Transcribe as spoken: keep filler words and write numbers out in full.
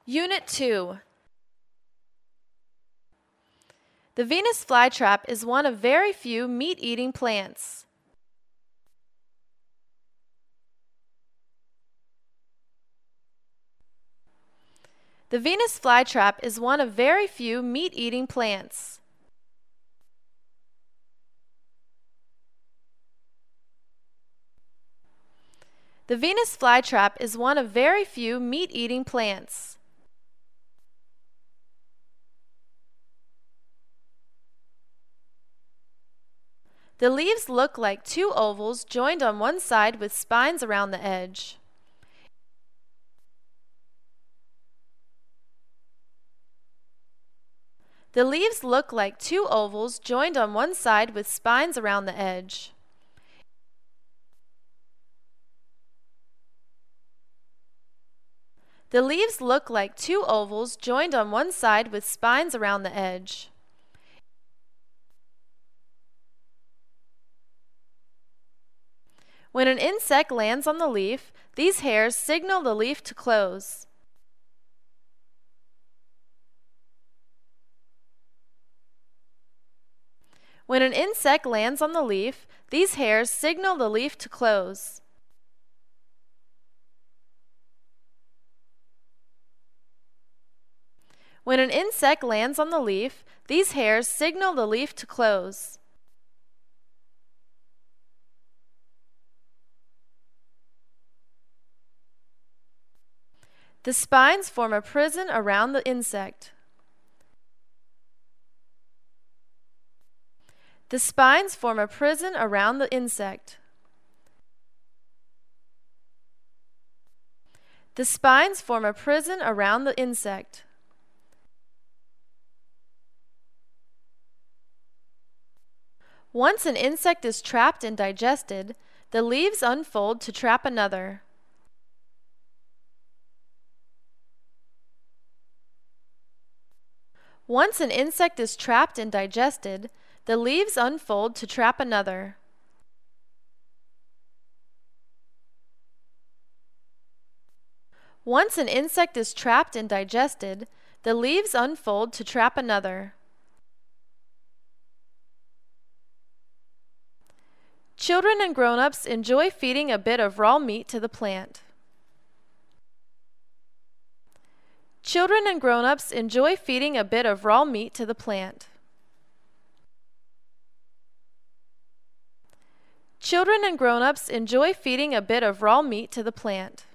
Unit two. The Venus flytrap is one of very few meat-eating plants. The Venus flytrap is one of very few meat-eating plants. The Venus flytrap is one of very few meat-eating plants. The leaves look like two ovals joined on one side with spines around the edge. The leaves look like two ovals joined on one side with spines around the edge. The leaves look like two ovals joined on one side with spines around the edge. When an insect lands on the leaf, these hairs signal the leaf to close. When an insect lands on the leaf, these hairs signal the leaf to close. When an insect lands on the leaf, these hairs signal the leaf to close. The spines form a prison around the insect. The spines form a prison around the insect. The spines form a prison around the insect. Once an insect is trapped and digested, the leaves unfold to trap another. Once an insect is trapped and digested, the leaves unfold to trap another. Once an insect is trapped and digested, the leaves unfold to trap another. Children and grown-ups enjoy feeding a bit of raw meat to the plant. Children and grown-ups enjoy feeding a bit of raw meat to the plant. Children and grown-ups enjoy feeding a bit of raw meat to the plant.